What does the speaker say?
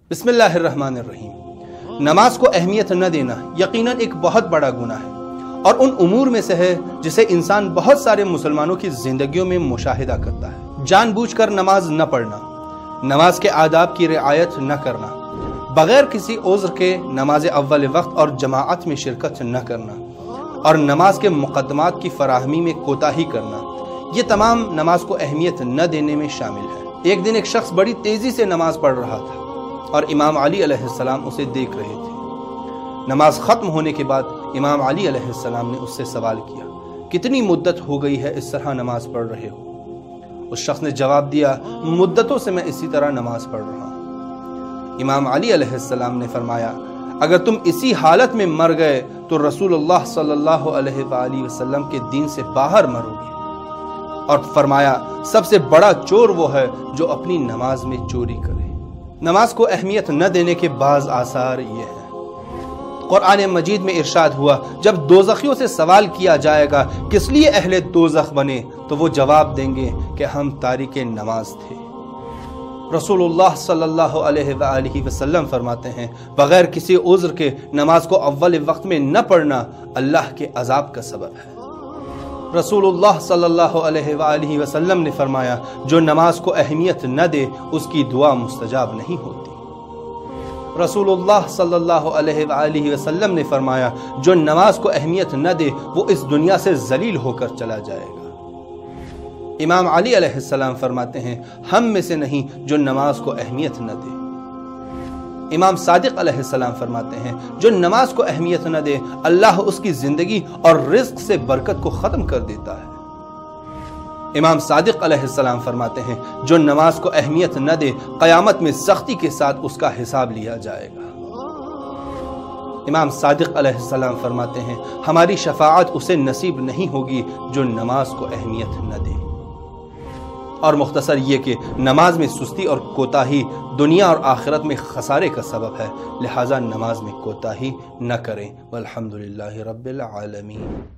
بسم اللہ الرحمن الرحیم۔ نماز کو اہمیت نہ دینا یقیناً ایک بہت بڑا گناہ ہے اور ان امور میں سے ہے جسے انسان بہت سارے مسلمانوں کی زندگیوں میں مشاہدہ کرتا ہے۔ جان بوجھ کر نماز نہ پڑھنا، نماز کے آداب کی رعایت نہ کرنا، بغیر کسی عذر کے نماز اول وقت اور جماعت میں شرکت نہ کرنا، اور نماز کے مقدمات کی فراہمی میں کوتاہی کرنا، یہ تمام نماز کو اہمیت نہ دینے میں شامل ہے۔ ایک دن ایک شخص بڑی تیزی سے نماز پڑھ رہا تھا اور امام علی علیہ السلام اسے دیکھ رہے تھے۔ نماز ختم ہونے کے بعد امام علی علیہ السلام نے اس سے سوال کیا، کتنی مدت ہو گئی ہے اس طرح نماز پڑھ رہے ہو؟ اس شخص نے جواب دیا، مدتوں سے میں اسی طرح نماز پڑھ رہا ہوں۔ امام علی علیہ السلام نے فرمایا، اگر تم اسی حالت میں مر گئے تو رسول اللہ صلی اللہ علیہ وآلہ وسلم کے دین سے باہر مرو گے، اور فرمایا سب سے بڑا چور وہ ہے جو اپنی نماز میں چوری کرے۔ نماز کو اہمیت نہ دینے کے بعض آثار یہ ہیں۔ قرآن مجید میں ارشاد ہوا، جب دوزخیوں سے سوال کیا جائے گا کس لیے اہل دوزخ بنے تو وہ جواب دیں گے کہ ہم تارک نماز تھے۔ رسول اللہ صلی اللہ علیہ وآلہ وسلم فرماتے ہیں، بغیر کسی عذر کے نماز کو اول وقت میں نہ پڑھنا اللہ کے عذاب کا سبب ہے۔ رسول اللہ صلی اللہ علیہ وآلہ وسلم نے فرمایا، جو نماز کو اہمیت نہ دے اس کی دعا مستجاب نہیں ہوتی۔ رسول اللہ صلی اللہ علیہ وآلہ وسلم نے فرمایا، جو نماز کو اہمیت نہ دے وہ اس دنیا سے ذلیل ہو کر چلا جائے گا۔ امام علی علیہ السلام فرماتے ہیں، ہم میں سے نہیں جو نماز کو اہمیت نہ دے۔ امام صادق علیہ السلام فرماتے ہیں، جو نماز کو اہمیت نہ دے اللہ اس کی زندگی اور رزق سے برکت کو ختم کر دیتا ہے۔ امام صادق علیہ السلام فرماتے ہیں، جو نماز کو اہمیت نہ دے قیامت میں سختی کے ساتھ اس کا حساب لیا جائے گا۔ امام صادق علیہ السلام فرماتے ہیں، ہماری شفاعت اسے نصیب نہیں ہوگی جو نماز کو اہمیت نہ دے۔ اور مختصر یہ کہ نماز میں سستی اور کوتاہی دنیا اور آخرت میں خسارے کا سبب ہے، لہٰذا نماز میں کوتاہی نہ کریں۔ والحمدللہ رب العالمین۔